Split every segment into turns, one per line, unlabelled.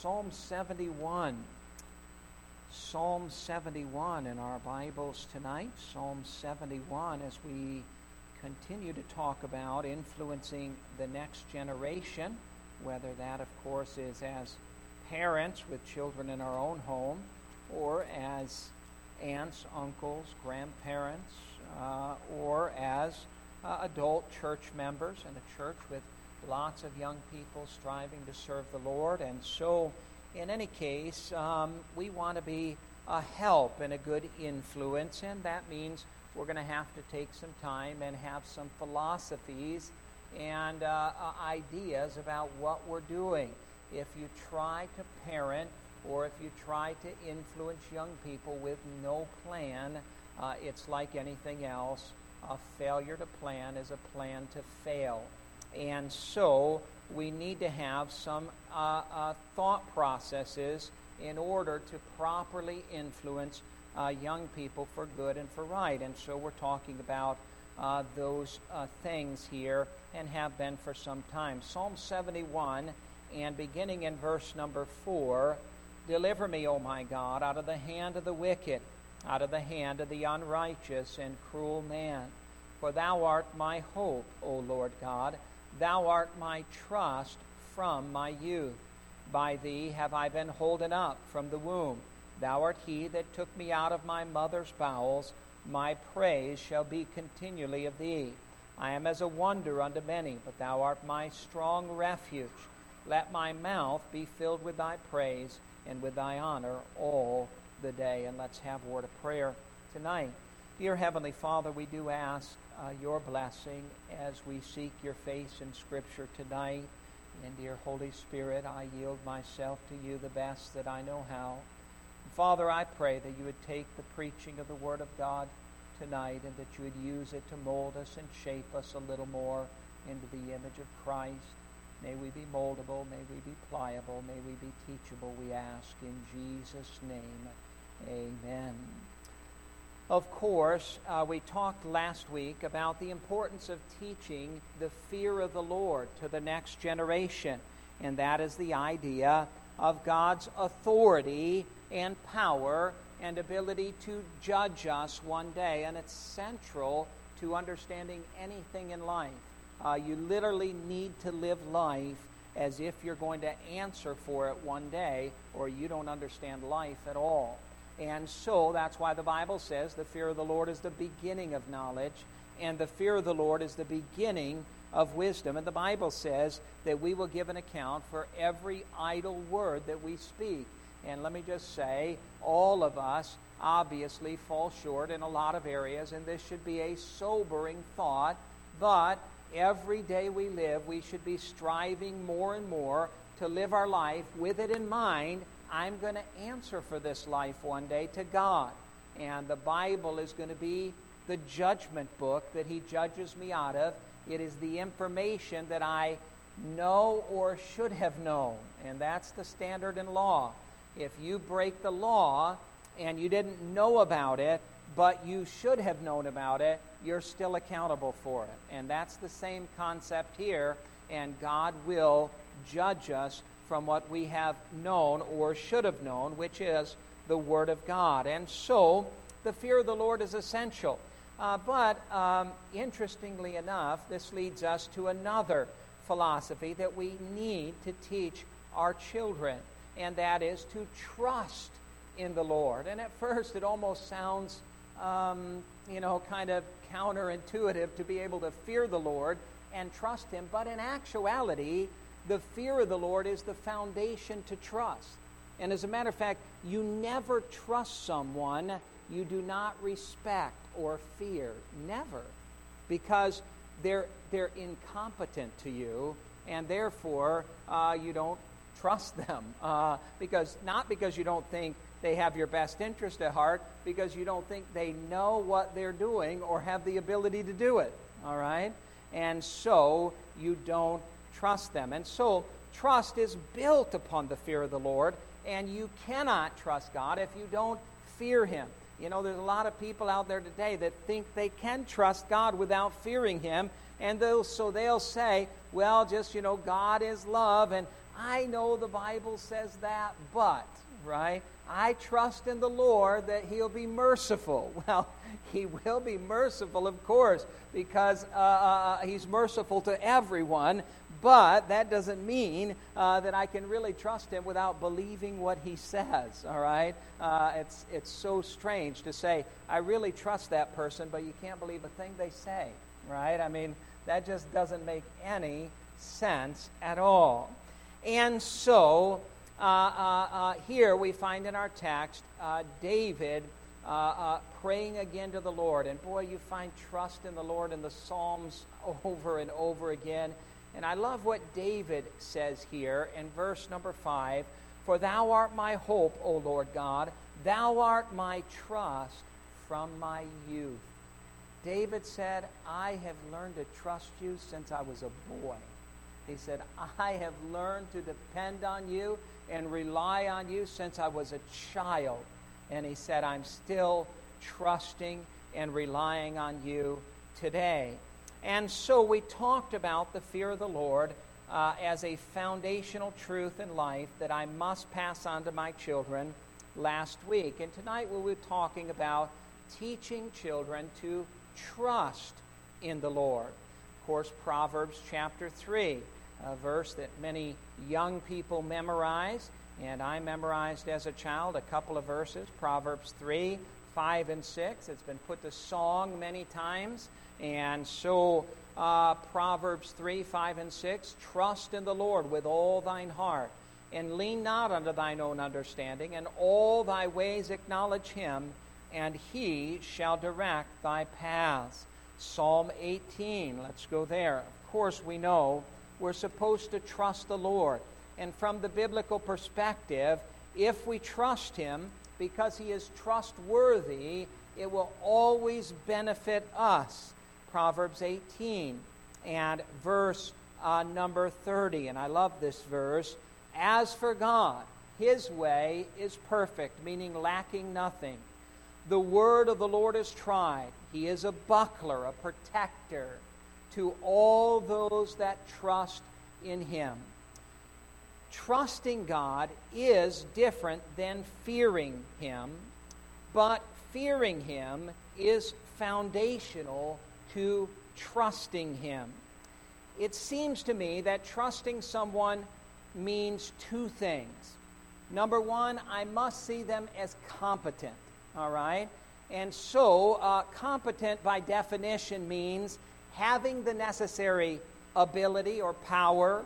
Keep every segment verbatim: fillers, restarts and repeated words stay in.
Psalm seventy-one. Psalm seventy-one in our Bibles tonight. Psalm seventy-one, as we continue to talk about influencing the next generation, whether that, of course, is as parents with children in our own home, or as aunts, uncles, grandparents, uh, or as uh, adult church members in a church with lots of young people striving to serve the Lord. And so, in any case, um, we want to be a help and a good influence, and that means we're going to have to take some time and have some philosophies and uh, uh, ideas about what we're doing. If you try to parent or if you try to influence young people with no plan, uh, it's like anything else. A failure to plan is a plan to fail. And so we need to have some uh, uh, thought processes in order to properly influence uh, young people for good and for right. And so we're talking about uh, those uh, things here and have been for some time. Psalm seventy-one, and beginning in verse number four, "Deliver me, O my God, out of the hand of the wicked, out of the hand of the unrighteous and cruel man. For thou art my hope, O Lord God. Thou art my trust from my youth. By thee have I been holden up from the womb. Thou art he that took me out of my mother's bowels. My praise shall be continually of thee. I am as a wonder unto many, but thou art my strong refuge. Let my mouth be filled with thy praise and with thy honor all the day." And let's have a word of prayer tonight. Dear Heavenly Father, we do ask uh, your blessing as we seek your face in Scripture tonight. And dear Holy Spirit, I yield myself to you the best that I know how. Father, I pray that you would take the preaching of the Word of God tonight and that you would use it to mold us and shape us a little more into the image of Christ. May we be moldable, may we be pliable, may we be teachable, we ask in Jesus' name. Amen. Of course, uh, we talked last week about the importance of teaching the fear of the Lord to the next generation, and that is the idea of God's authority and power and ability to judge us one day, and it's central to understanding anything in life. Uh, you literally need to live life as if you're going to answer for it one day, or you don't understand life at all. And so that's why the Bible says the fear of the Lord is the beginning of knowledge, and the fear of the Lord is the beginning of wisdom. And the Bible says that we will give an account for every idle word that we speak. And let me just say, all of us obviously fall short in a lot of areas, and this should be a sobering thought, but every day we live, we should be striving more and more to live our life with it in mind. I'm going to answer for this life one day to God. And the Bible is going to be the judgment book that he judges me out of. It is the information that I know or should have known. And that's the standard in law. If you break the law and you didn't know about it, but you should have known about it, you're still accountable for it. And that's the same concept here. And God will judge us from what we have known or should have known, which is the Word of God. And so, the fear of the Lord is essential. Uh, but, um, interestingly enough, this leads us to another philosophy that we need to teach our children, and that is to trust in the Lord. And at first, it almost sounds, um, you know, kind of counterintuitive to be able to fear the Lord and trust Him, but in actuality, the fear of the Lord is the foundation to trust. And as a matter of fact, you never trust someone you do not respect or fear. Never. Because they're, they're incompetent to you, and therefore uh, you don't trust them. Uh, because not because you don't think they have your best interest at heart, because you don't think they know what they're doing or have the ability to do it. All right? And so you don't trust them. And so trust is built upon the fear of the Lord, and you cannot trust God if you don't fear Him. You know, there's a lot of people out there today that think they can trust God without fearing Him, and they'll, so they'll say, well, just, you know, God is love, and I know the Bible says that, but, right? I trust in the Lord that He'll be merciful. Well, He will be merciful, of course, because uh, uh, He's merciful to everyone, but that doesn't mean uh, that I can really trust Him without believing what He says, all right? Uh, it's, it's so strange to say, I really trust that person, but you can't believe a thing they say, right? I mean, that just doesn't make any sense at all. And so, uh, uh, uh, here we find in our text uh, David uh, uh, praying again to the Lord. And boy, you find trust in the Lord in the Psalms over and over again. And I love what David says here in verse number five. For thou art my hope, O Lord God. Thou art my trust from my youth. David said, I have learned to trust you since I was a boy. He said, I have learned to depend on you and rely on you since I was a child. And he said, I'm still trusting and relying on you today. And so we talked about the fear of the Lord uh, as a foundational truth in life that I must pass on to my children last week. And tonight we'll be talking about teaching children to trust in the Lord. Of course, Proverbs chapter three, a verse that many young people memorize, and I memorized as a child a couple of verses, Proverbs three, five, and six. It's been put to song many times, and so uh, Proverbs three, five, and six, trust in the Lord with all thine heart, and lean not unto thine own understanding, and all thy ways acknowledge him, and he shall direct thy paths. Psalm eighteen, let's go there. Of course, we know we're supposed to trust the Lord. And from the biblical perspective, if we trust Him because He is trustworthy, it will always benefit us. Proverbs eighteen and verse uh, number thirty, and I love this verse. As for God, His way is perfect, meaning lacking nothing. The word of the Lord is tried. He is a buckler, a protector to all those that trust in Him. Trusting God is different than fearing Him, but fearing Him is foundational to trusting Him. It seems to me that trusting someone means two things. Number one, I must see them as competent. All right? And so, uh, competent by definition means having the necessary ability or power,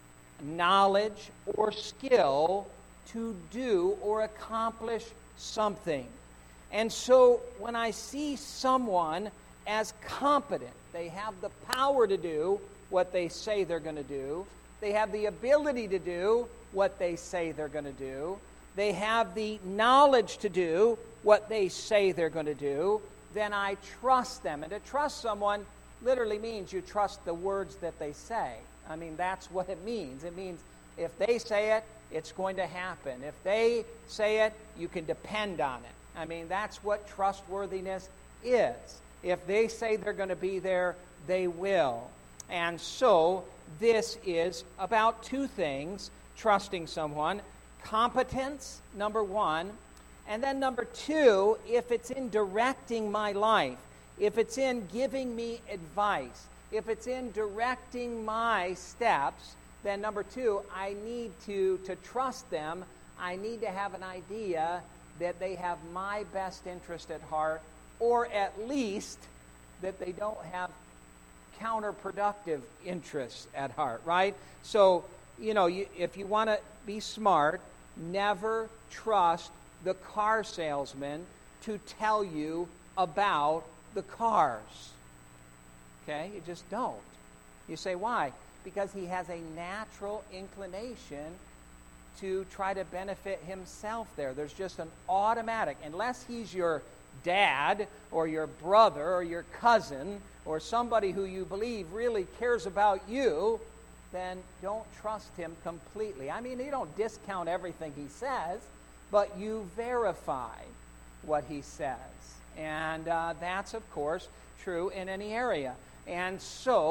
knowledge, or skill to do or accomplish something. And so, when I see someone as competent, they have the power to do what they say they're going to do, they have the ability to do what they say they're going to do, they have the knowledge to do what they say they're going to do, then I trust them. And to trust someone literally means you trust the words that they say. I mean, that's what it means. It means if they say it, it's going to happen. If they say it, you can depend on it. I mean, that's what trustworthiness is. If they say they're going to be there, they will. And so this is about two things, trusting someone. Competence, number one. And then number two, if it's in directing my life, if it's in giving me advice, if it's in directing my steps, then number two, I need to, to trust them. I need to have an idea that they have my best interest at heart, or at least that they don't have counterproductive interests at heart, right? So, you know, you, if you want to be smart, never trust the car salesman to tell you about the cars. Okay? You just don't. You say, why? Because he has a natural inclination to try to benefit himself there. There's just an automatic, unless he's your dad or your brother or your cousin or somebody who you believe really cares about you, then don't trust him completely. I mean, you don't discount everything he says, but you verify what he says. And uh, that's, of course, true in any area. And so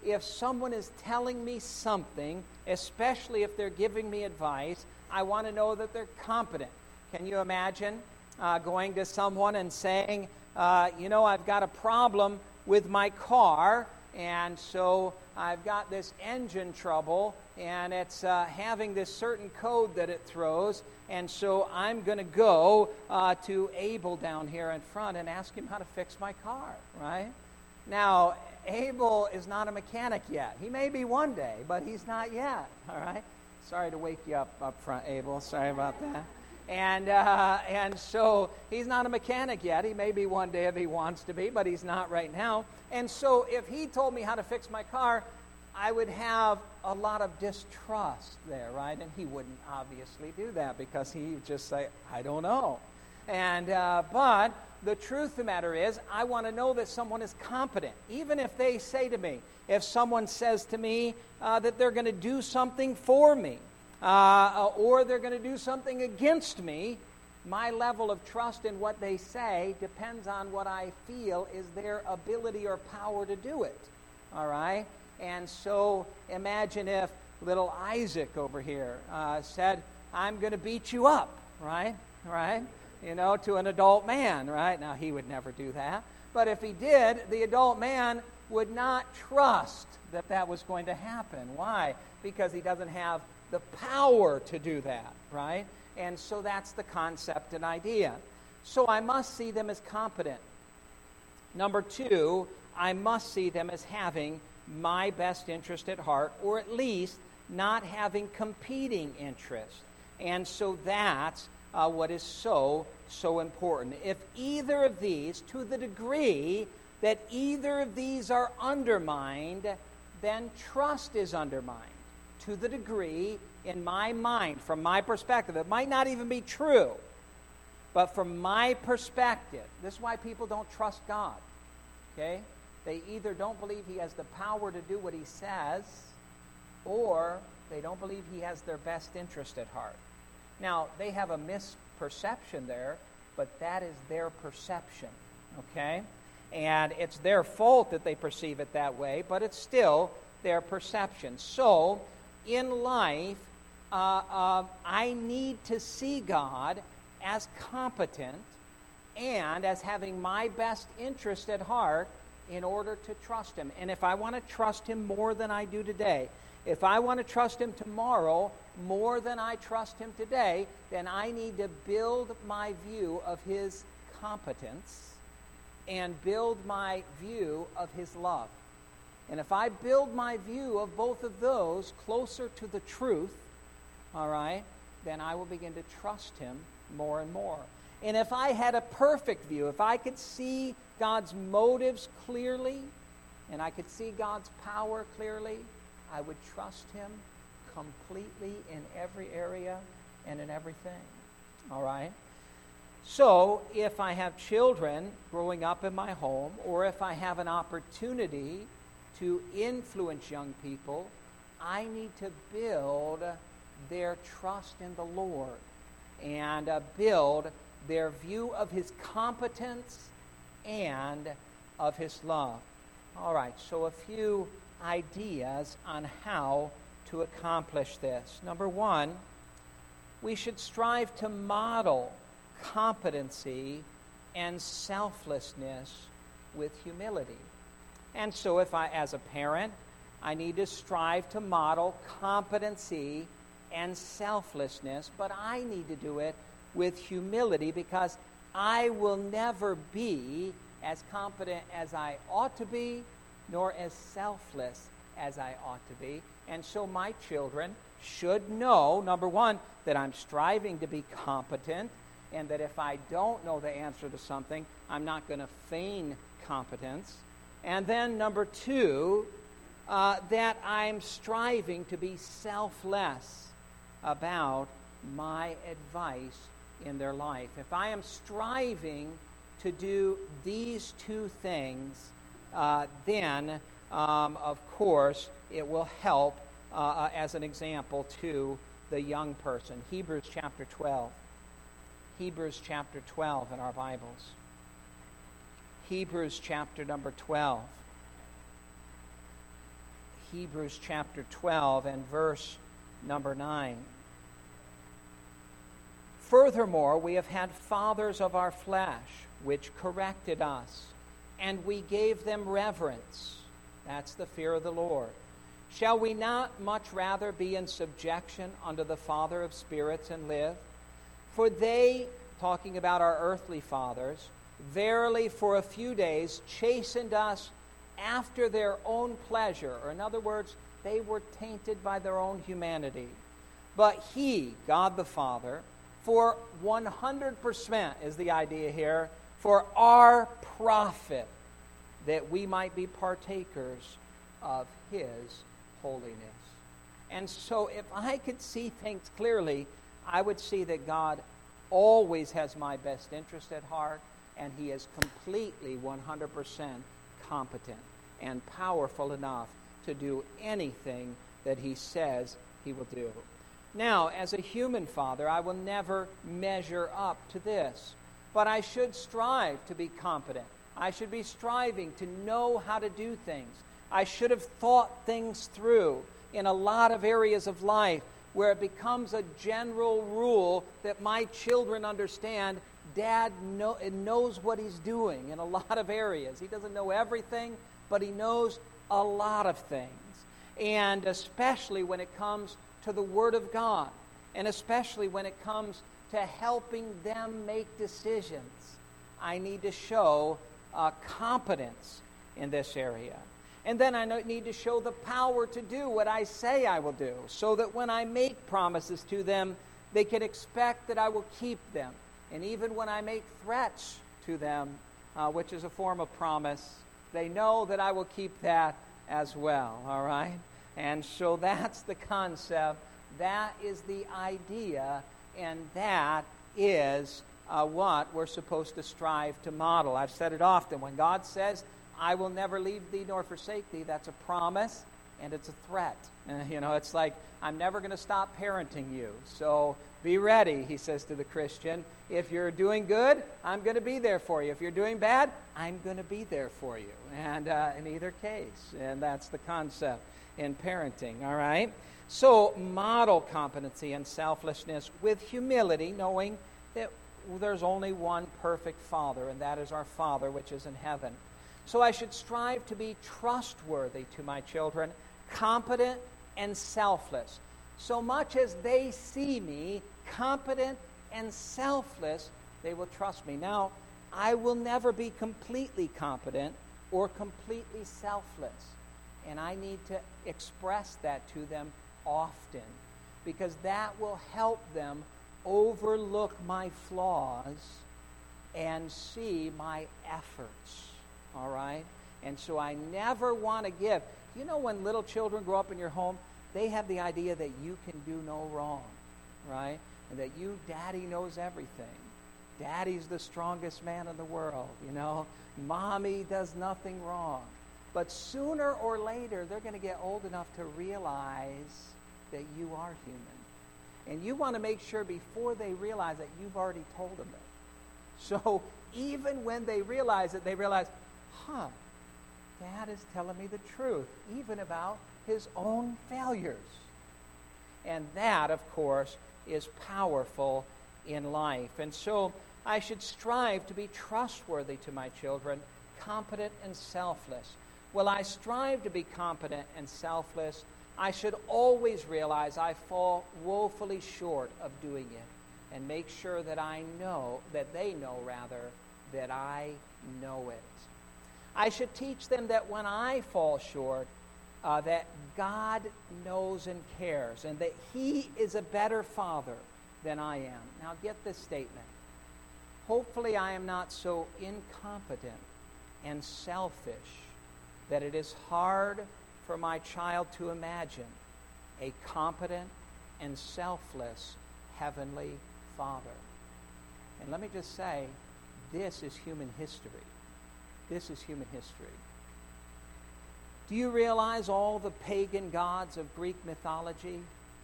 if someone is telling me something, especially if they're giving me advice, I want to know that they're competent. Can you imagine uh, going to someone and saying, uh, you know, I've got a problem with my car, and so I've got this engine trouble, and it's uh, having this certain code that it throws, and so I'm going to go uh, to Abel down here in front and ask him how to fix my car, right? Now, Abel is not a mechanic yet. He may be one day, but he's not yet, all right? Sorry to wake you up up front, Abel. Sorry about that. And uh, and so he's not a mechanic yet. He may be one day if he wants to be, but he's not right now. And so if he told me how to fix my car, I would have a lot of distrust there, right? And he wouldn't obviously do that because he would just say, I don't know. And uh, but the truth of the matter is, I want to know that someone is competent. Even if they say to me, if someone says to me uh, that they're going to do something for me, uh, or they're going to do something against me, my level of trust in what they say depends on what I feel is their ability or power to do it. All right? And so imagine if little Isaac over here uh, said, I'm going to beat you up, right? Right? You know, to an adult man, right? Now, he would never do that. But if he did, the adult man would not trust that that was going to happen. Why? Because he doesn't have the power to do that, right? And so that's the concept and idea. So I must see them as competent. Number two, I must see them as having my best interest at heart, or at least not having competing interests. And so that's Uh, what is so, so important. If either of these, to the degree that either of these are undermined, then trust is undermined. To the degree, in my mind, from my perspective, it might not even be true, but from my perspective, this is why people don't trust God, okay? They either don't believe he has the power to do what he says, or they don't believe he has their best interest at heart. Now, they have a misperception there, but that is their perception, okay? And it's their fault that they perceive it that way, but it's still their perception. So, in life, uh, uh, I need to see God as competent and as having my best interest at heart in order to trust him. And if I want to trust him more than I do today, if I want to trust him tomorrow more than I trust him today, then I need to build my view of his competence and build my view of his love. And if I build my view of both of those closer to the truth, all right, then I will begin to trust him more and more. And if I had a perfect view, if I could see God's motives clearly, and I could see God's power clearly, I would trust him completely in every area and in everything. All right? So, if I have children growing up in my home, or if I have an opportunity to influence young people, I need to build their trust in the Lord and uh, build their view of his competence and of his love. All right, so a few ideas on how to accomplish this. Number one, we should strive to model competency and selflessness with humility. And so if I, as a parent, I need to strive to model competency and selflessness, but I need to do it with humility because I will never be as competent as I ought to be, nor as selfless as I ought to be. And so my children should know, number one, that I'm striving to be competent, and that if I don't know the answer to something, I'm not going to feign competence. And then number two, uh, that I'm striving to be selfless about my advice in their life. If I am striving to do these two things, uh, then, um, of course, it will help uh, as an example to the young person. Hebrews chapter twelve. Hebrews chapter twelve in our Bibles. Hebrews chapter number twelve. Hebrews chapter twelve and verse number nine. Furthermore, we have had fathers of our flesh, which corrected us, and we gave them reverence. That's the fear of the Lord. Shall we not much rather be in subjection unto the Father of spirits and live? For they, talking about our earthly fathers, verily for a few days chastened us after their own pleasure. Or in other words, they were tainted by their own humanity. But he, God the Father, for one hundred percent is the idea here, for our profit, that we might be partakers of his holiness. And so if I could see things clearly, I would see that God always has my best interest at heart, and he is completely one hundred percent competent and powerful enough to do anything that he says he will do. Now, as a human father, I will never measure up to this, but I should strive to be competent. I should be striving to know how to do things. I should have thought things through in a lot of areas of life where it becomes a general rule that my children understand Dad know, knows what he's doing in a lot of areas. He doesn't know everything, but he knows a lot of things. And especially when it comes to the Word of God, and especially when it comes to helping them make decisions, I need to show uh, competence in this area. And then I need to show the power to do what I say I will do, so that when I make promises to them, they can expect that I will keep them. And even when I make threats to them, uh, which is a form of promise, they know that I will keep that as well, all right? And so that's the concept, that is the idea, and that is uh, what we're supposed to strive to model. I've said it often. When God says, I will never leave thee nor forsake thee, that's a promise and it's a threat. Uh, you know, it's like, I'm never going to stop parenting you. So be ready, he says to the Christian. If you're doing good, I'm going to be there for you. If you're doing bad, I'm going to be there for you. And uh, in either case, and that's the concept in parenting, all right? So model competency and selflessness with humility, knowing that there's only one perfect Father, and that is our Father which is in heaven. So I should strive to be trustworthy to my children, competent and selfless. So much as they see me competent and selfless, they will trust me. Now, I will never be completely competent or completely selfless. And I need to express that to them often, because that will help them overlook my flaws and see my efforts. All right? And so I never want to give. You know, when little children grow up in your home, they have the idea that you can do no wrong, right? And that you, Daddy, knows everything. Daddy's the strongest man in the world, you know? Mommy does nothing wrong. But sooner or later, they're going to get old enough to realize that you are human. And you want to make sure before they realize that you've already told them it. So even when they realize it, they realize, huh, Dad is telling me the truth, even about his own failures. And that, of course, is powerful in life. And so I should strive to be trustworthy to my children, competent and selfless. Will I strive to be competent and selfless? I should always realize I fall woefully short of doing it, and make sure that I know, that they know rather, that I know it. I should teach them that when I fall short, uh, that God knows and cares, and that he is a better father than I am. Now get this statement. Hopefully I am not so incompetent and selfish that it is hard for my child to imagine a competent and selfless heavenly Father. And let me just say, this is human history. This is human history. Do you realize all the pagan gods of Greek mythology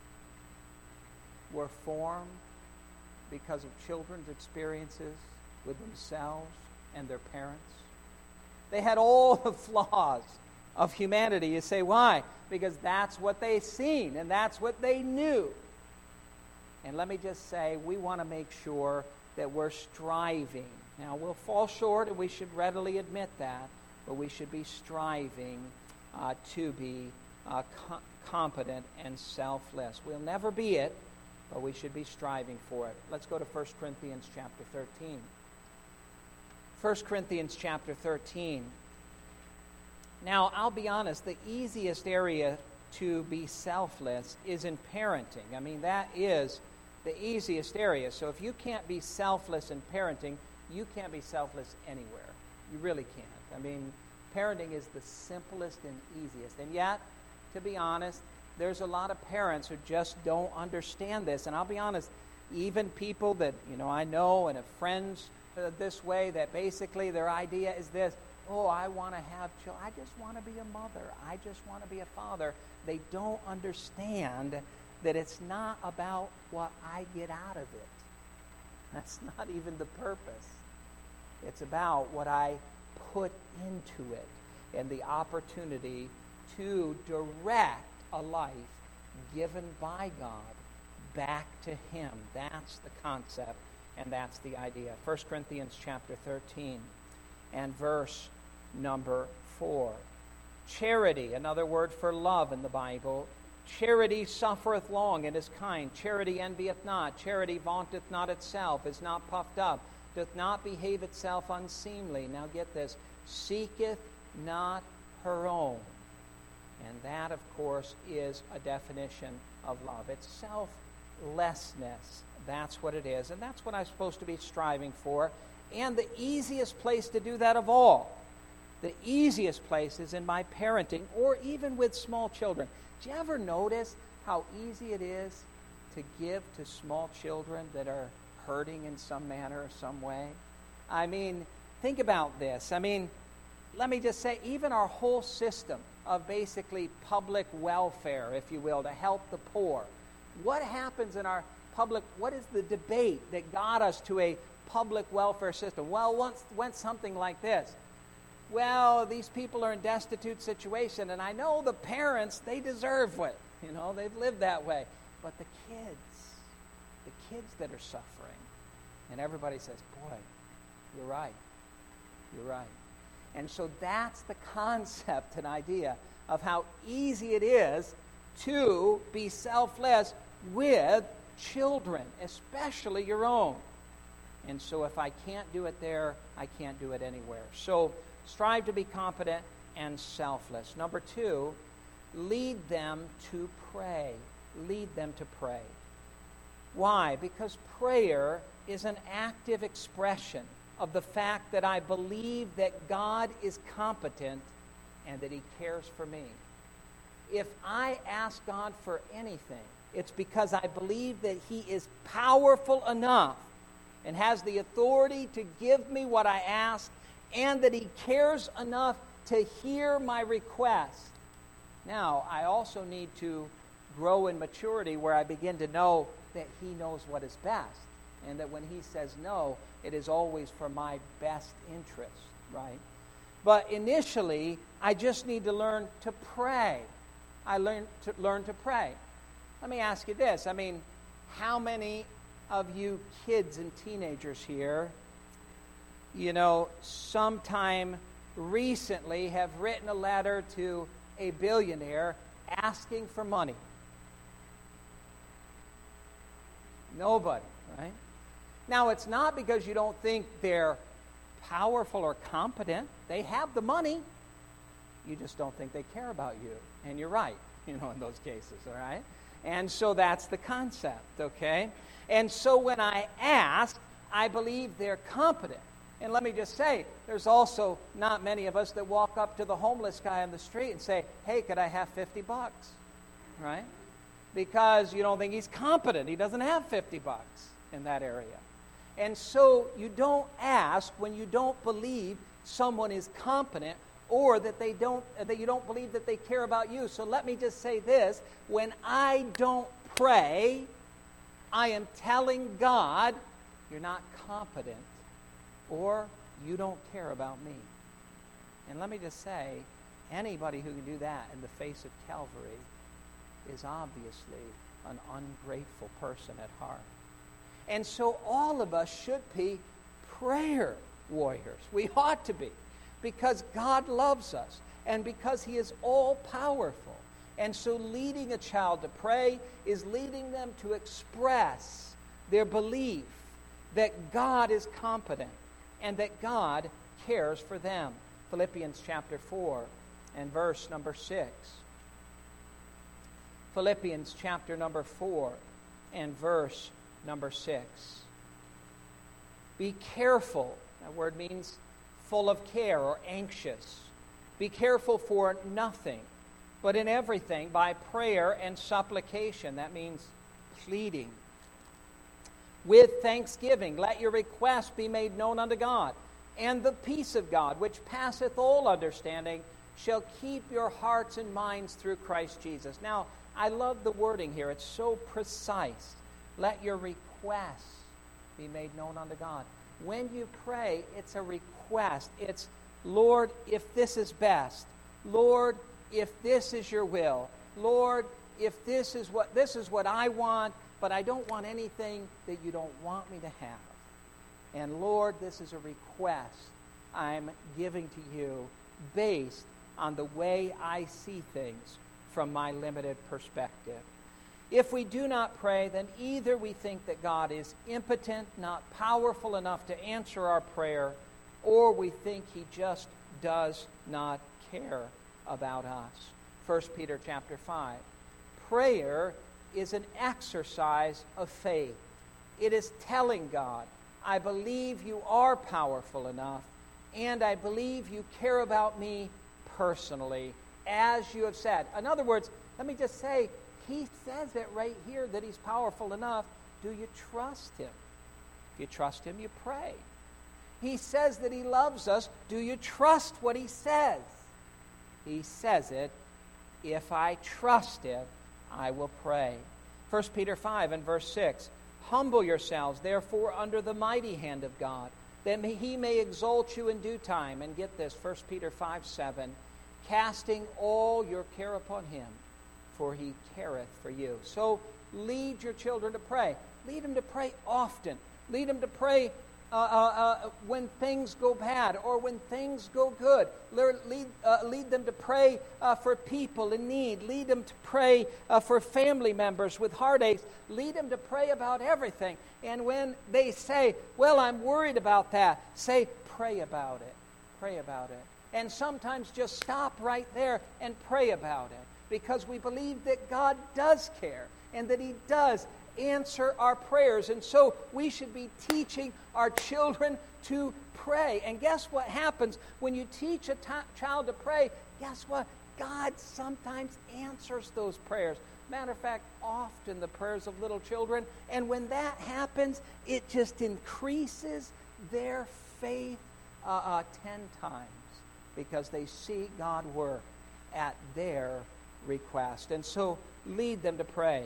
were formed because of children's experiences with themselves and their parents? They had all the flaws of humanity. You say, why? Because that's what they've seen, and that's what they knew. And let me just say, we want to make sure that we're striving. Now, we'll fall short, and we should readily admit that, but we should be striving uh, to be uh, com- competent and selfless. We'll never be it, but we should be striving for it. Let's go to First Corinthians chapter thirteen. First Corinthians chapter thirteen. Now, I'll be honest, the easiest area to be selfless is in parenting. I mean, that is the easiest area. So if you can't be selfless in parenting, you can't be selfless anywhere. You really can't. I mean, parenting is the simplest and easiest. And yet, to be honest, there's a lot of parents who just don't understand this. And I'll be honest, even people that, you know, I know and have friends uh, this way, that basically their idea is this: oh, I want to have children. I just want to be a mother. I just want to be a father. They don't understand that it's not about what I get out of it. That's not even the purpose. It's about what I put into it and the opportunity to direct a life given by God back to Him. That's the concept, and that's the idea. First Corinthians chapter thirteen and verse number four. Charity, another word for love in the Bible. Charity suffereth long and is kind. Charity envieth not. Charity vaunteth not itself, is not puffed up, doth not behave itself unseemly. Now get this. Seeketh not her own. And that, of course, is a definition of love. It's selflessness. That's what it is. And that's what I'm supposed to be striving for. And the easiest place to do that of all, the easiest place is in my parenting, or even with small children. Do you ever notice how easy it is to give to small children that are hurting in some manner or some way? I mean, think about this. I mean, let me just say, even our whole system of basically public welfare, if you will, to help the poor. What happens in our public, what is the debate that got us to a public welfare system? Well, once went something like this. Well, these people are in destitute situation, and I know the parents, they deserve it. You know, they've lived that way. But the kids, the kids that are suffering, and everybody says, boy, you're right. You're right. And so that's the concept and idea of how easy it is to be selfless with children, especially your own. And so if I can't do it there, I can't do it anywhere. So strive to be competent and selfless. Number two, lead them to pray. Lead them to pray. Why? Because prayer is an active expression of the fact that I believe that God is competent and that He cares for me. If I ask God for anything, it's because I believe that He is powerful enough and has the authority to give me what I ask, and that He cares enough to hear my request. Now, I also need to grow in maturity where I begin to know that He knows what is best, and that when He says no, it is always for my best interest, right? But initially, I just need to learn to pray. I learn to learn to pray. Let me ask you this. I mean, how many of you kids and teenagers here, you know, sometime recently have written a letter to a billionaire asking for money? Nobody, right? Now, it's not because you don't think they're powerful or competent. They have the money. You just don't think they care about you. And you're right, you know, in those cases, all right? And so that's the concept, okay? And so when I ask, I believe they're competent. And let me just say, there's also not many of us that walk up to the homeless guy on the street and say, hey, could I have fifty bucks, right? Because you don't think he's competent. He doesn't have fifty bucks in that area. And so you don't ask when you don't believe someone is competent, or that they don't that you don't believe that they care about you. So let me just say this, when I don't pray, I am telling God, you're not competent, or you don't care about me. And let me just say, Anybody who can do that in the face of Calvary is obviously an ungrateful person at heart. And so all of us should be prayer warriors. We ought to be, because God loves us and because He is all-powerful. And so leading a child to pray is leading them to express their belief that God is competent and that God cares for them. Philippians chapter four and verse number six. Philippians chapter number four and verse number six. Be careful. That word means full of care or anxious. Be careful for nothing, but in everything by prayer and supplication. That means pleading. With thanksgiving, let your requests be made known unto God. And the peace of God, which passeth all understanding, shall keep your hearts and minds through Christ Jesus. Now, I love the wording here. It's so precise. Let your requests be made known unto God. When you pray, it's a request. It's, Lord, if this is best. Lord, if this is your will. Lord, if this is what this is what I want, but I don't want anything that you don't want me to have. And Lord, this is a request I'm giving to you based on the way I see things from my limited perspective. If we do not pray, then either we think that God is impotent, not powerful enough to answer our prayer, or we think He just does not care about us. First Peter chapter five. Prayer is an exercise of faith. It is telling God, I believe you are powerful enough, and I believe you care about me personally, as you have said. In other words, let me just say, He says it right here that He's powerful enough. Do you trust Him? If you trust Him, you pray. He says that He loves us. Do you trust what He says? He says it, if I trust Him, I will pray. First Peter five and verse six. Humble yourselves, therefore, under the mighty hand of God, that He may exalt you in due time. And get this, First Peter five seven. Casting all your care upon Him, for He careth for you. So lead your children to pray. Lead them to pray often. Lead them to pray uh, uh, uh, when things go bad or when things go good. Lead, uh, lead them to pray uh, for people in need. Lead them to pray uh, for family members with heartaches. Lead them to pray about everything. And when they say, well, I'm worried about that, say, pray about it. Pray about it. And sometimes just stop right there and pray about it, because we believe that God does care and that He does answer our prayers. And so we should be teaching our children to pray. And guess what happens when you teach a t- child to pray? Guess what? God sometimes answers those prayers. Matter of fact, often the prayers of little children. And when that happens, it just increases their faith uh, uh, ten times, because they see God work at their request. And so lead them to pray.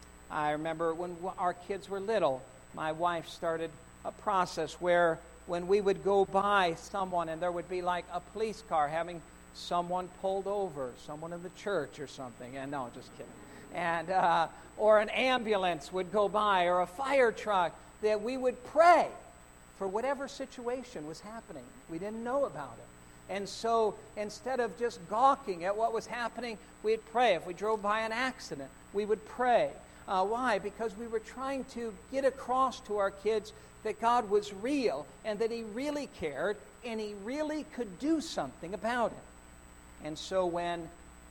I remember when our kids were little, my wife started a process where when we would go by someone and there would be like a police car having someone pulled over, someone in the church or something, and no, just kidding, and uh, or an ambulance would go by or a fire truck, that we would pray for whatever situation was happening. We didn't know about it. And so instead of just gawking at what was happening, we'd pray. If we drove by an accident, we would pray. Uh, why? Because we were trying to get across to our kids that God was real and that He really cared and He really could do something about it. And so when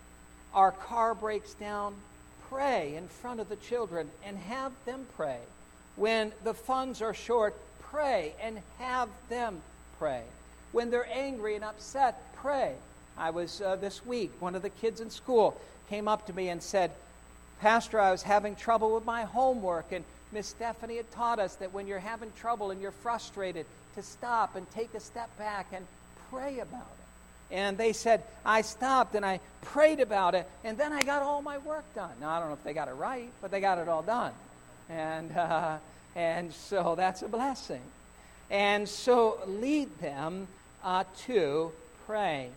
our car breaks down, pray in front of the children and have them pray. When the funds are short, pray and have them pray. When they're angry and upset, pray. I was, uh, this week, one of the kids in school came up to me and said, Pastor, I was having trouble with my homework, and Miss Stephanie had taught us that when you're having trouble and you're frustrated, to stop and take a step back and pray about it. And they said, I stopped and I prayed about it, and then I got all my work done. Now, I don't know if they got it right, but they got it all done. And, uh, and so that's a blessing. And so lead them uh, to pray.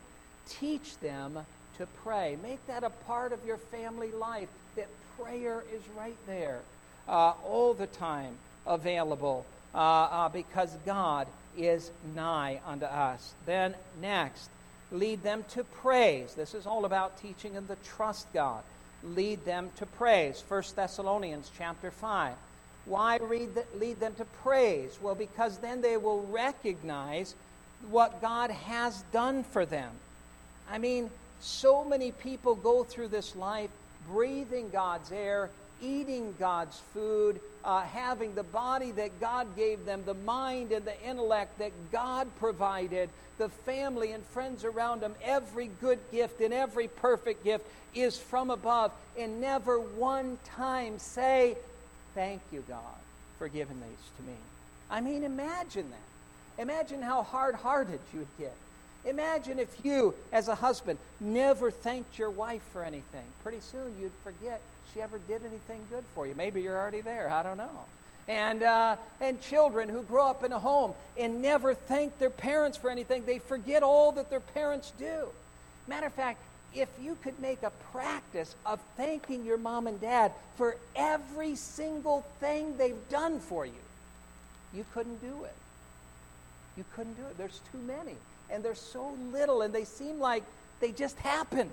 teach them to pray. Make that a part of your family life, that prayer is right there uh, all the time available uh, uh, because God is nigh unto us. Then next, lead them to praise. This is all about teaching them to trust God. Lead them to praise. First Thessalonians chapter five. Why read the, lead them to praise? Well, because then they will recognize what God has done for them. I mean, so many people go through this life breathing God's air, eating God's food, uh, having the body that God gave them, the mind and the intellect that God provided, the family and friends around them. Every good gift and every perfect gift is from above, and never one time say, "Thank you, God, for giving these to me." I mean, imagine that. Imagine how hard-hearted you would get. Imagine if you, as a husband, never thanked your wife for anything. Pretty soon you'd forget she ever did anything good for you. Maybe you're already there. I don't know. And uh, and children who grow up in a home and never thank their parents for anything, they forget all that their parents do. Matter of fact, if you could make a practice of thanking your mom and dad for every single thing they've done for you, you couldn't do it. You couldn't do it. There's too many. And they're so little, and they seem like they just happen.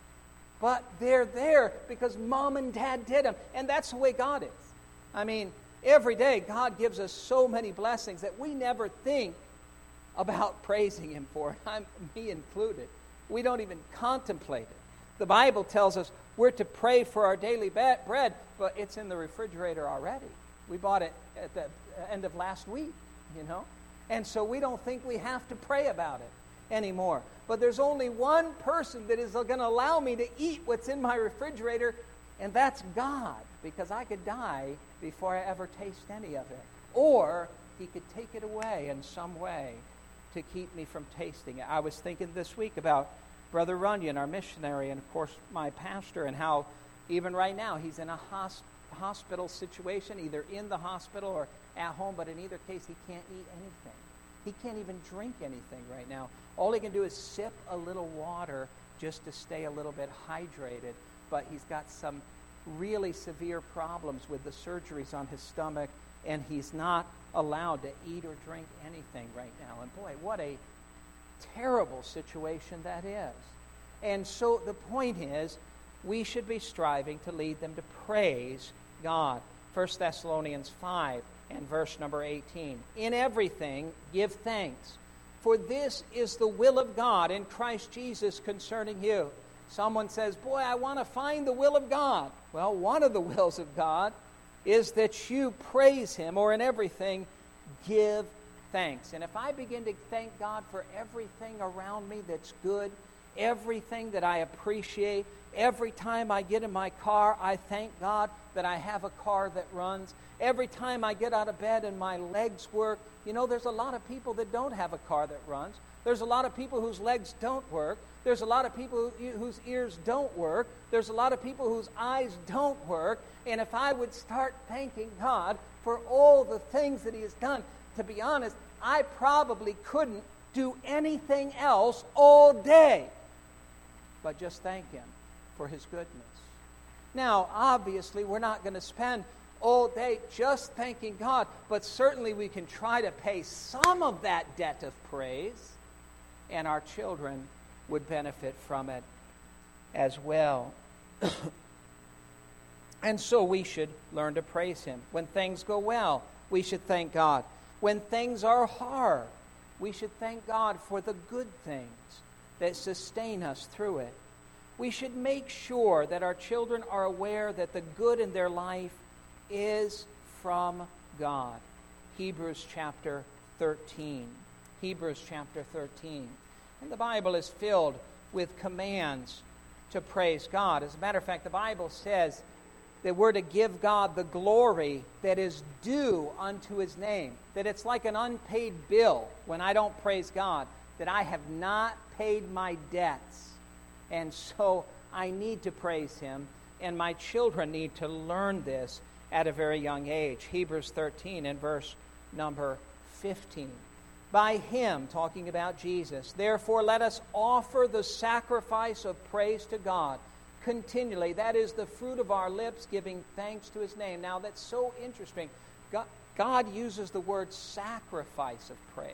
But they're there because mom and dad did them. And that's the way God is. I mean, every day God gives us so many blessings that we never think about praising Him for. I'm, me included. We don't even contemplate it. The Bible tells us we're to pray for our daily ba- bread, but it's in the refrigerator already. We bought it at the end of last week, you know. And so we don't think we have to pray about it anymore. But there's only one person that is going to allow me to eat what's in my refrigerator, and that's God, because I could die before I ever taste any of it. Or He could take it away in some way to keep me from tasting it. I was thinking this week about Brother Runyon, our missionary, and of course my pastor, and how even right now he's in a hosp- hospital situation, either in the hospital or at home, but in either case he can't eat anything. He can't even drink anything right now. All he can do is sip a little water just to stay a little bit hydrated, but he's got some really severe problems with the surgeries on his stomach, and he's not allowed to eat or drink anything right now. And boy, what a terrible situation that is. And so the point is, we should be striving to lead them to praise God. First Thessalonians five and verse number eighteen. In everything give thanks, for this is the will of God in Christ Jesus concerning you. Someone says, boy, I want to find the will of God. Well, one of the wills of God is that you praise Him, or in everything give thanks. And if I begin to thank God for everything around me that's good, everything that I appreciate, every time I get in my car, I thank God that I have a car that runs. Every time I get out of bed and my legs work, you know, there's a lot of people that don't have a car that runs. There's a lot of people whose legs don't work. There's a lot of people who, whose ears don't work. There's a lot of people whose eyes don't work. And if I would start thanking God for all the things that He has done, to be honest, I probably couldn't do anything else all day but just thank Him for His goodness. Now, obviously, we're not going to spend all day just thanking God, but certainly we can try to pay some of that debt of praise, and our children would benefit from it as well. And so we should learn to praise Him. When things go well, we should thank God. When things are hard, we should thank God for the good things that sustain us through it. We should make sure that our children are aware that the good in their life is from God. Hebrews chapter thirteen. Hebrews chapter thirteen. And the Bible is filled with commands to praise God. As a matter of fact, the Bible says that we're to give God the glory that is due unto His name. That it's like an unpaid bill when I don't praise God, that I have not paid my debts. And so I need to praise Him, and my children need to learn this at a very young age. Hebrews thirteen and verse number fifteen. by him, talking about Jesus. Therefore, let us offer the sacrifice of praise to God continually. That is the fruit of our lips, giving thanks to his name. Now, that's so interesting. God, God uses the word sacrifice of praise.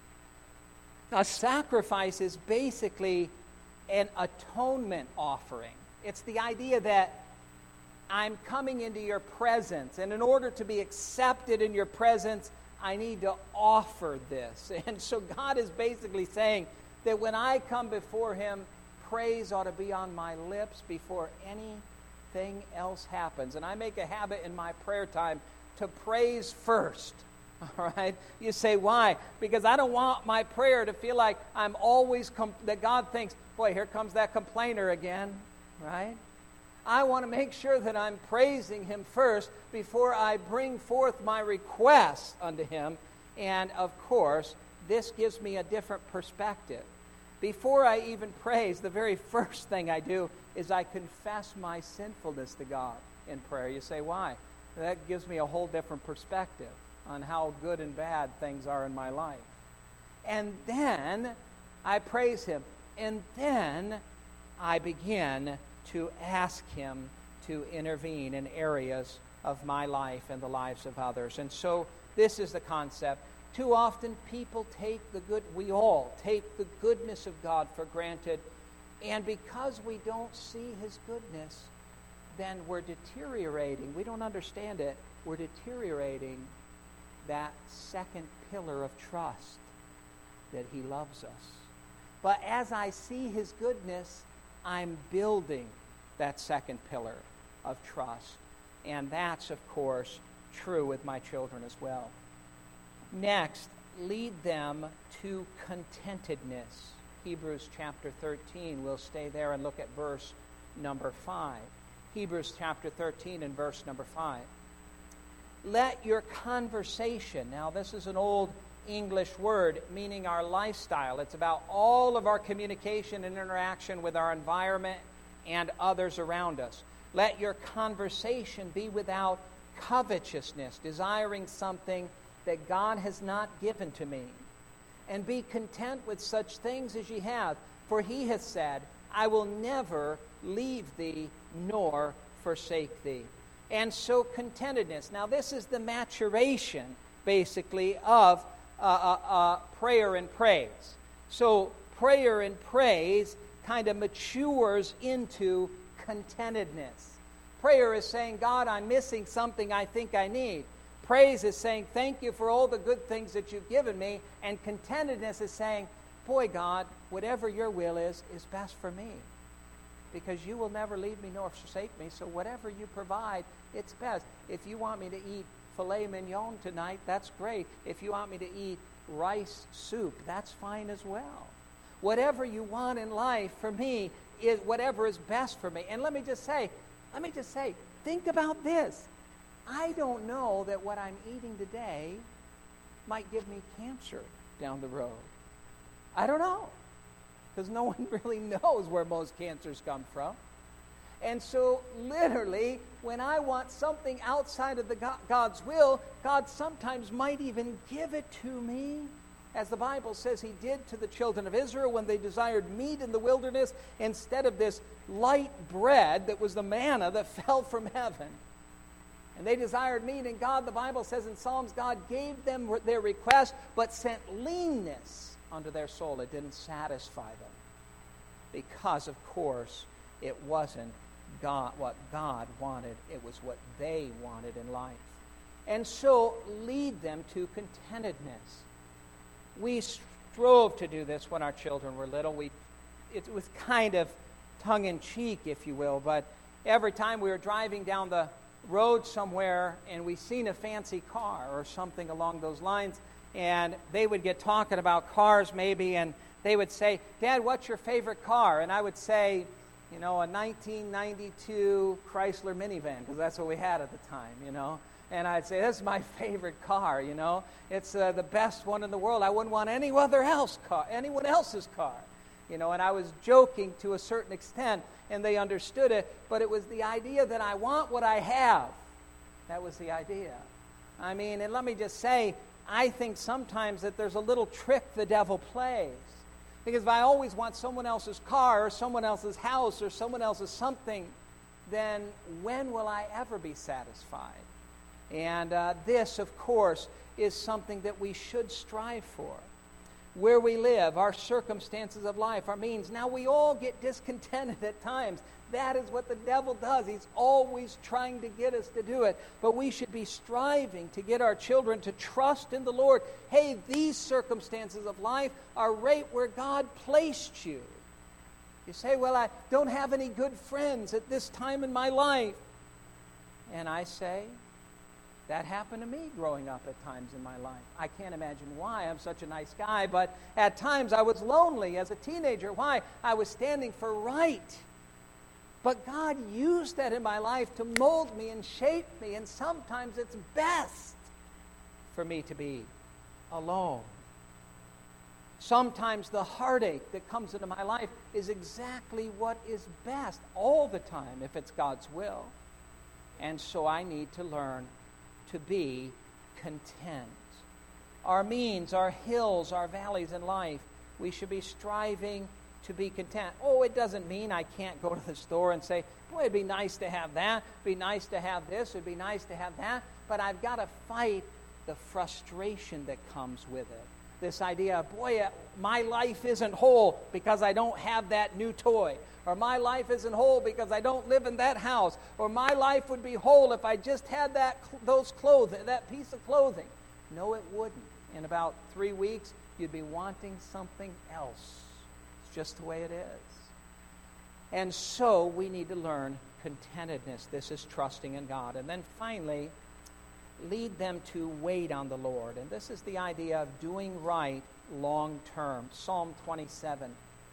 A sacrifice is basically an atonement offering. It's the idea that I'm coming into your presence, and in order to be accepted in your presence, I need to offer this. And so God is basically saying that when I come before him, praise ought to be on my lips before anything else happens. And I make a habit in my prayer time to praise first. All right? You say, why? Because I don't want my prayer to feel like I'm always, com- that God thinks, boy, here comes that complainer again, right? I want to make sure that I'm praising him first before I bring forth my requests unto him. And, of course, this gives me a different perspective. Before I even praise, the very first thing I do is I confess my sinfulness to God in prayer. You say, why? That gives me a whole different perspective on how good and bad things are in my life. And then I praise him. And then I begin to ask him to intervene in areas of my life and the lives of others. And so this is the concept. Too often people take the good, we all take the goodness of God for granted. And because we don't see his goodness, then we're deteriorating. We don't understand it. We're deteriorating that second pillar of trust, that he loves us. But as I see his goodness, I'm building that second pillar of trust. And that's, of course, true with my children as well. Next, lead them to contentedness. Hebrews chapter thirteen, we'll stay there and look at verse number five. Hebrews chapter thirteen and verse number five. Let your conversation, now this is an old English word meaning our lifestyle. It's about all of our communication and interaction with our environment and others around us. Let your conversation be without covetousness, desiring something that God has not given to me. And be content with such things as ye have. For he hath said, I will never leave thee nor forsake thee. And so contentedness. Now this is the maturation, basically, of uh, uh, uh, prayer and praise. So prayer and praise kind of matures into contentedness. Prayer is saying, God, I'm missing something I think I need. Praise is saying, thank you for all the good things that you've given me. And contentedness is saying, boy, God, whatever your will is, is best for me. Because you will never leave me nor forsake me, so whatever you provide, it's best. If you want me to eat filet mignon tonight, that's great. If you want me to eat rice soup, that's fine as well. Whatever you want in life, for me, is whatever is best for me. And let me just say, let me just say, think about this. I don't know that what I'm eating today might give me cancer down the road. I don't know. Because no one really knows where most cancers come from. And so, literally, when I want something outside of the God, God's will, God sometimes might even give it to me. As the Bible says he did to the children of Israel when they desired meat in the wilderness instead of this light bread that was the manna that fell from heaven. And they desired meat, and God, the Bible says in Psalms, God gave them their request, but sent leanness unto their soul. It didn't satisfy them. Because, of course, it wasn't God what God wanted. It was what they wanted in life. And so, lead them to contentedness. We strove to do this when our children were little. We, it was kind of tongue-in-cheek, if you will, but every time we were driving down the road somewhere and we seen a fancy car or something along those lines, and they would get talking about cars maybe, and they would say, Dad, what's your favorite car? And I would say, you know, a nineteen ninety-two Chrysler minivan, because that's what we had at the time, you know. And I'd say, this is my favorite car, you know. It's uh, the best one in the world. I wouldn't want any other else car, anyone else's car. You know, and I was joking to a certain extent, and they understood it, but it was the idea that I want what I have. That was the idea. I mean, and let me just say, I think sometimes that there's a little trick the devil plays. Because if I always want someone else's car or someone else's house or someone else's something, then when will I ever be satisfied? And uh, this, of course, is something that we should strive for. Where we live, our circumstances of life, our means. Now, we all get discontented at times. That is what the devil does. He's always trying to get us to do it. But we should be striving to get our children to trust in the Lord. Hey, these circumstances of life are right where God placed you. You say, well, I don't have any good friends at this time in my life. And I say, that happened to me growing up at times in my life. I can't imagine why. I'm such a nice guy, but at times I was lonely as a teenager. Why? I was standing for right. But God used that in my life to mold me and shape me, and sometimes it's best for me to be alone. Sometimes the heartache that comes into my life is exactly what is best all the time if it's God's will. And so I need to learn to be content. Our means, our hills, our valleys in life, we should be striving to be content. Oh, it doesn't mean I can't go to the store and say, boy, it'd be nice to have that, it'd be nice to have this, it'd be nice to have that, but I've got to fight the frustration that comes with it. This idea of, boy, my life isn't whole because I don't have that new toy. Or my life isn't whole because I don't live in that house. Or my life would be whole if I just had that those clothing, that piece of clothing. No, it wouldn't. In about three weeks, you'd be wanting something else. It's just the way it is. And so we need to learn contentedness. This is trusting in God. And then finally, lead them to wait on the Lord. And this is the idea of doing right long term. Psalm twenty-seven.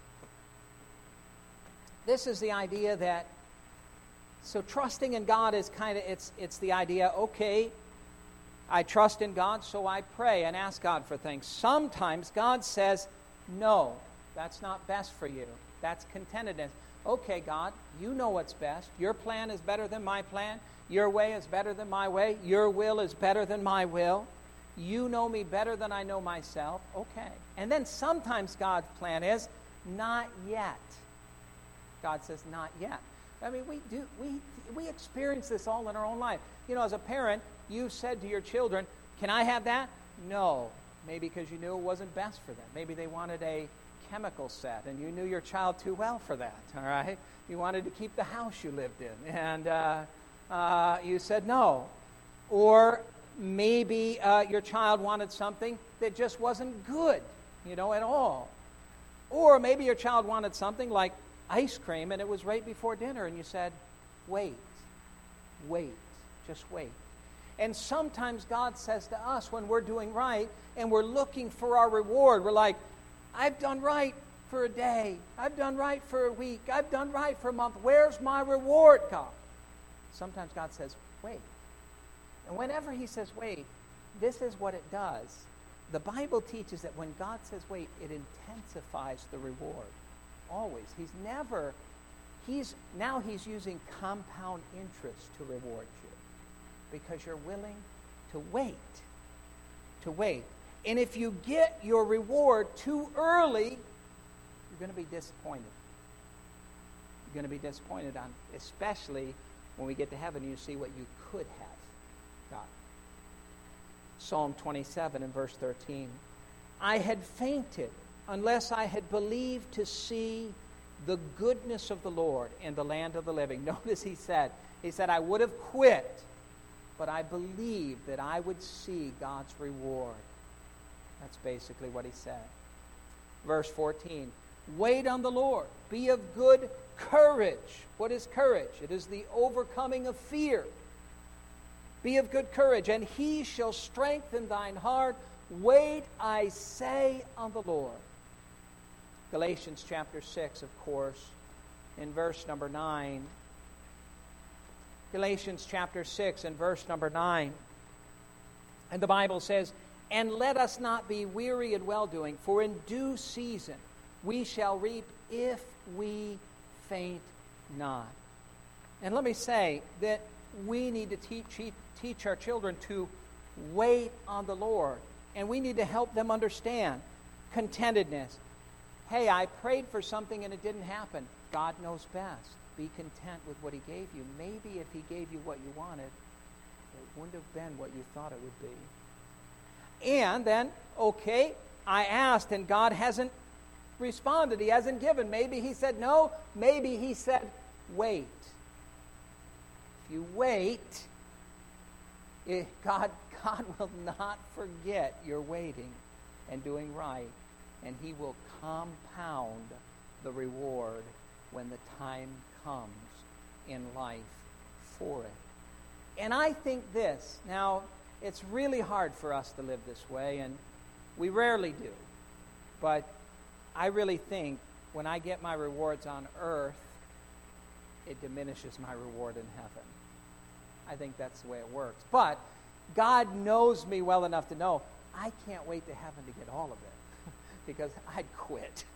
This is the idea that, so trusting in God is kind of, it's it's the idea, okay, I trust in God, so I pray and ask God for things. Sometimes God says, no, that's not best for you. That's contentedness. Okay, God, you know what's best. Your plan is better than my plan. Your way is better than my way. Your will is better than my will. You know me better than I know myself. Okay. And then sometimes God's plan is, not yet. God says, not yet. I mean, we do we we experience this all in our own life. You know, as a parent, you said to your children, can I have that? No. Maybe because you knew it wasn't best for them. Maybe they wanted a chemical set, and you knew your child too well for that, all right? You wanted to keep the house you lived in, and uh, uh, you said no. Or maybe uh, your child wanted something that just wasn't good, you know, at all. Or maybe your child wanted something like ice cream, and it was right before dinner, and you said, wait, wait, just wait. And sometimes God says to us when we're doing right and we're looking for our reward, we're like, I've done right for a day. I've done right for a week. I've done right for a month. Where's my reward, God? Sometimes God says, wait. And whenever he says wait, this is what it does. The Bible teaches that when God says wait, it intensifies the reward. Always. He's never, he's, now he's using compound interest to reward you because you're willing to wait, to wait. And if you get your reward too early, you're going to be disappointed. You're going to be disappointed on, especially when we get to heaven and you see what you could have got. Psalm twenty-seven and verse thirteen. I had fainted unless I had believed to see the goodness of the Lord in the land of the living. Notice he said, he said, I would have quit, but I believed that I would see God's reward. That's basically what he said. Verse fourteen, wait on the Lord. Be of good courage. What is courage? It is the overcoming of fear. Be of good courage, and he shall strengthen thine heart. Wait, I say, on the Lord. Galatians chapter six, of course, in verse number nine. Galatians chapter six and verse number nine. And the Bible says, and let us not be weary in well-doing, for in due season we shall reap if we faint not. And let me say that we need to teach, teach our children to wait on the Lord. And we need to help them understand contentedness. Hey, I prayed for something and it didn't happen. God knows best. Be content with what he gave you. Maybe if he gave you what you wanted, it wouldn't have been what you thought it would be. And then, okay, I asked and God hasn't responded. He hasn't given. Maybe he said no. Maybe he said wait. If you wait, it, God, God will not forget your waiting and doing right. And he will compound the reward when the time comes in life for it. And I think this, now, it's really hard for us to live this way, and we rarely do. But I really think when I get my rewards on earth, it diminishes my reward in heaven. I think that's the way it works. But God knows me well enough to know I can't wait to heaven to get all of it because I'd quit.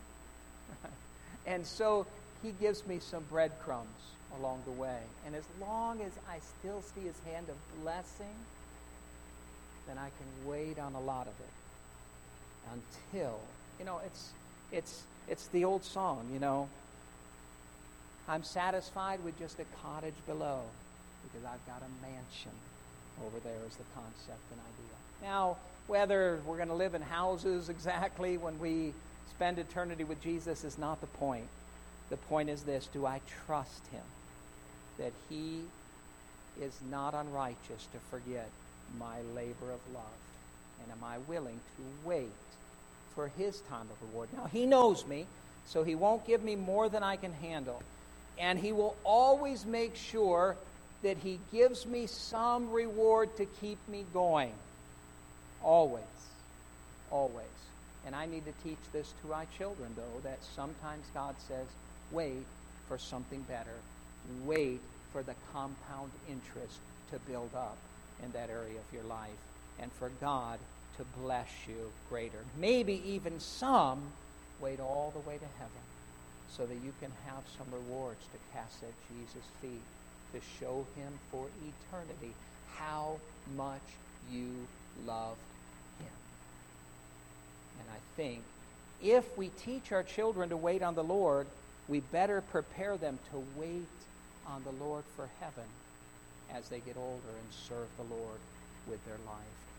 And so he gives me some breadcrumbs along the way. And as long as I still see his hand of blessing, then I can wait on a lot of it until, you know, it's it's it's the old song, you know, I'm satisfied with just a cottage below because I've got a mansion over there is the concept and idea. Now, whether we're going to live in houses exactly when we spend eternity with Jesus is not the point. The point is this: do I trust him that he is not unrighteous to forget my labor of love? And am I willing to wait for his time of reward? Now, he knows me, so he won't give me more than I can handle. And he will always make sure that he gives me some reward to keep me going. Always. Always. And I need to teach this to our children, though, that sometimes God says, wait for something better. Wait for the compound interest to build up in that area of your life, and for God to bless you greater. Maybe even some wait all the way to heaven so that you can have some rewards to cast at Jesus' feet, to show him for eternity how much you loved him. And I think if we teach our children to wait on the Lord, we better prepare them to wait on the Lord for heaven as they get older and serve the Lord with their life.